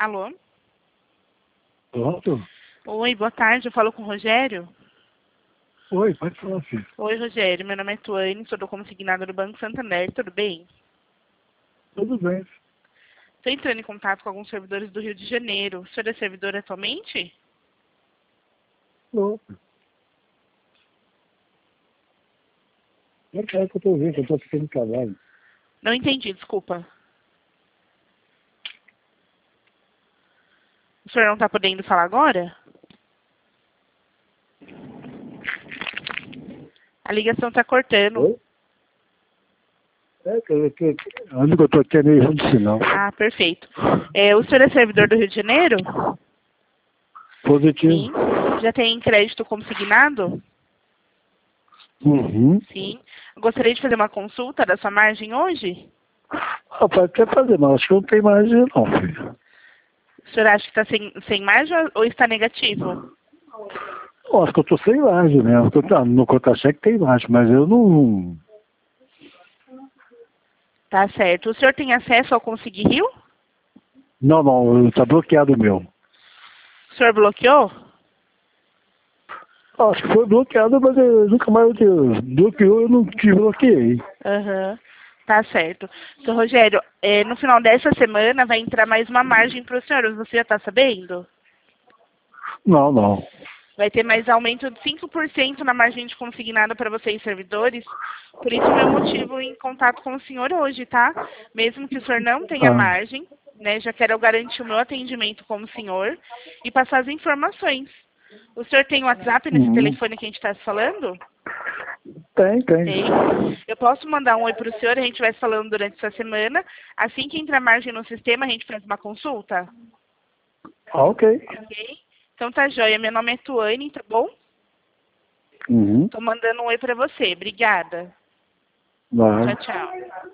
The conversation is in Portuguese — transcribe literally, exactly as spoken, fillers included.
Alô? Pronto? Oi, boa tarde, eu falo com o Rogério. Oi, pode falar, filho. Oi, Rogério, meu nome é Tuane, sou do consignado do Banco Santander, tudo bem? Tudo bem. Estou entrando em contato com alguns servidores do Rio de Janeiro. O senhor é servidor atualmente? Não. É claro que eu tô vendo, que eu tô ficando cavalo. Não entendi, desculpa. O senhor não está podendo falar agora? A ligação está cortando. Oi? É, que eu tô... Onde que eu tô aqui é meio ruim de sinal. Ah, perfeito. É, o senhor é servidor do Rio de Janeiro? Positivo. Sim. Já tem crédito consignado? Uhum. Sim. Eu gostaria de fazer uma consulta da sua margem hoje? Ah, pode até fazer, mas acho que não tem margem não, filho. O senhor acha que está sem, sem margem ou está negativo? Eu acho que eu tô sem margem mesmo. Que eu tô... No contra-cheque tem margem, mas eu não... Tá certo. O senhor tem acesso ao Consegui Rio? Não, não, tá bloqueado o meu. O senhor bloqueou? Acho que foi bloqueado, mas eu nunca mais eu bloqueou, eu não te bloqueei. Aham. Tá certo. Seu Rogério, é, no final dessa semana vai entrar mais uma margem para o senhor. Você já está sabendo? Não, não. Vai ter mais aumento de cinco por cento na margem de consignado para vocês, servidores. Por isso, meu motivo em contato com o senhor hoje, tá? Mesmo que o senhor não tenha Ah, margem, né? Já quero garantir o meu atendimento como senhor e passar as informações. O senhor tem WhatsApp nesse uhum. telefone que a gente está falando? Tem, tem. Tem. Eu posso mandar um oi para o senhor, a gente vai se falando durante essa semana. Assim que entrar margem no sistema, a gente faz uma consulta? Ah, ok. Ok? Então tá joia. Meu nome é Tuane, tá bom? Uhum. Tô mandando um oi para você. Obrigada. Vai. Tchau, tchau.